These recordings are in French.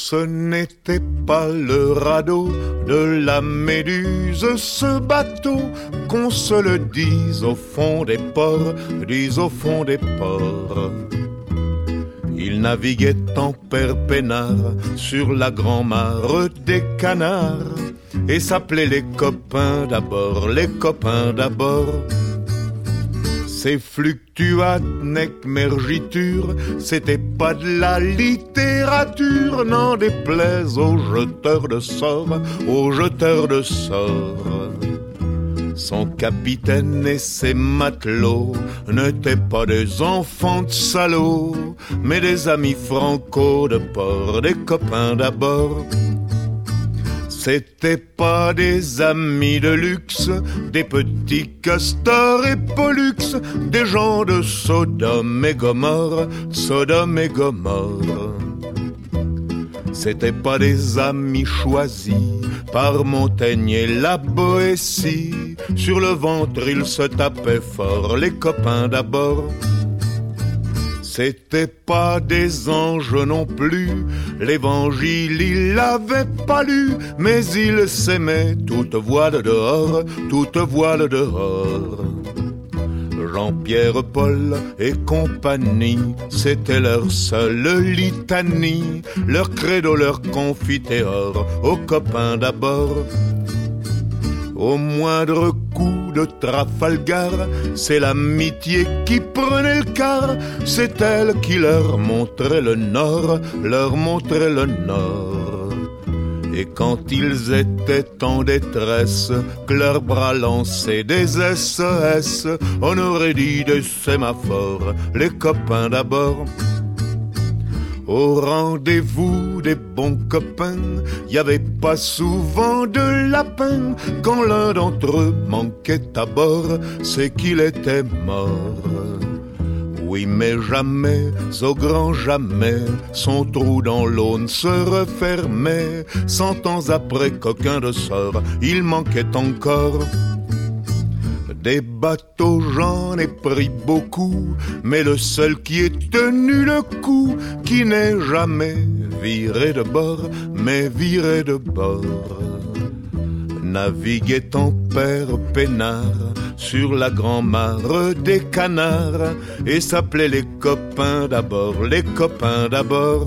ce n'était pas le radeau de la Méduse, ce bateau, qu'on se le dise au fond des ports, dise au fond des ports. Il naviguait en père peinard sur la grand-mare des canards et s'appelait les copains d'abord, les copains d'abord. Ces fluctuates nec mergiture, c'était pas de la littérature, n'en déplaise aux jeteurs de sorts, aux jeteurs de sorts. Son capitaine et ses matelots n'étaient pas des enfants de salauds, mais des amis franco de port, des copains d'abord. C'étaient pas des amis de luxe, des petits castors et pollux, des gens de Sodome et Gomorre, Sodome et Gomorre. C'étaient pas des amis choisis par Montaigne et la Boétie. Sur le ventre ils se tapaient fort, les copains d'abord. C'étaient pas des anges non plus, l'évangile il l'avait pas lu, mais ils s'aimaient toute voile dehors, toute voile dehors. Jean-Pierre, Paul et compagnie, c'était leur seule litanie, leur credo, leur confiteor, aux copains d'abord. Au moindre coup de Trafalgar, c'est l'amitié qui prenait le quart, c'est elle qui leur montrait le nord, leur montrait le nord. Et quand ils étaient en détresse, que leurs bras lançaient des SOS, on aurait dit des sémaphores, les copains d'abord. Au rendez-vous des bons copains, y avait pas souvent de lapin. Quand l'un d'entre eux manquait à bord, c'est qu'il était mort. Oui, mais jamais, au grand jamais, son trou dans l'Aune se refermait. 100 ans après, coquin de sort, il manquait encore. Des bateaux, j'en ai pris beaucoup, mais le seul qui ait tenu le coup, qui n'est jamais viré de bord, mais viré de bord. Naviguait en père peinard sur la grand-mare des canards et s'appelait les copains d'abord, les copains d'abord.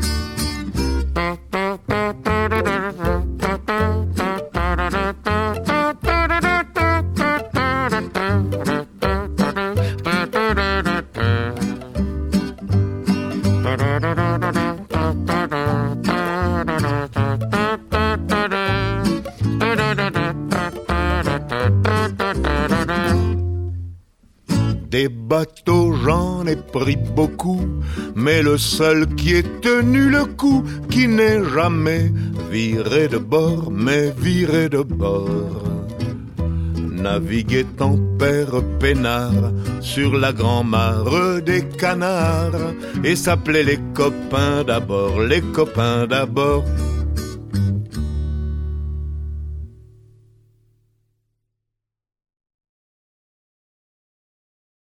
Des bateaux, j'en ai pris beaucoup, mais le seul qui ait tenu le coup, qui n'est jamais viré de bord, mais viré de bord. Naviguait en père peinard sur la grand-mare des canards et s'appelait les copains d'abord, les copains d'abord.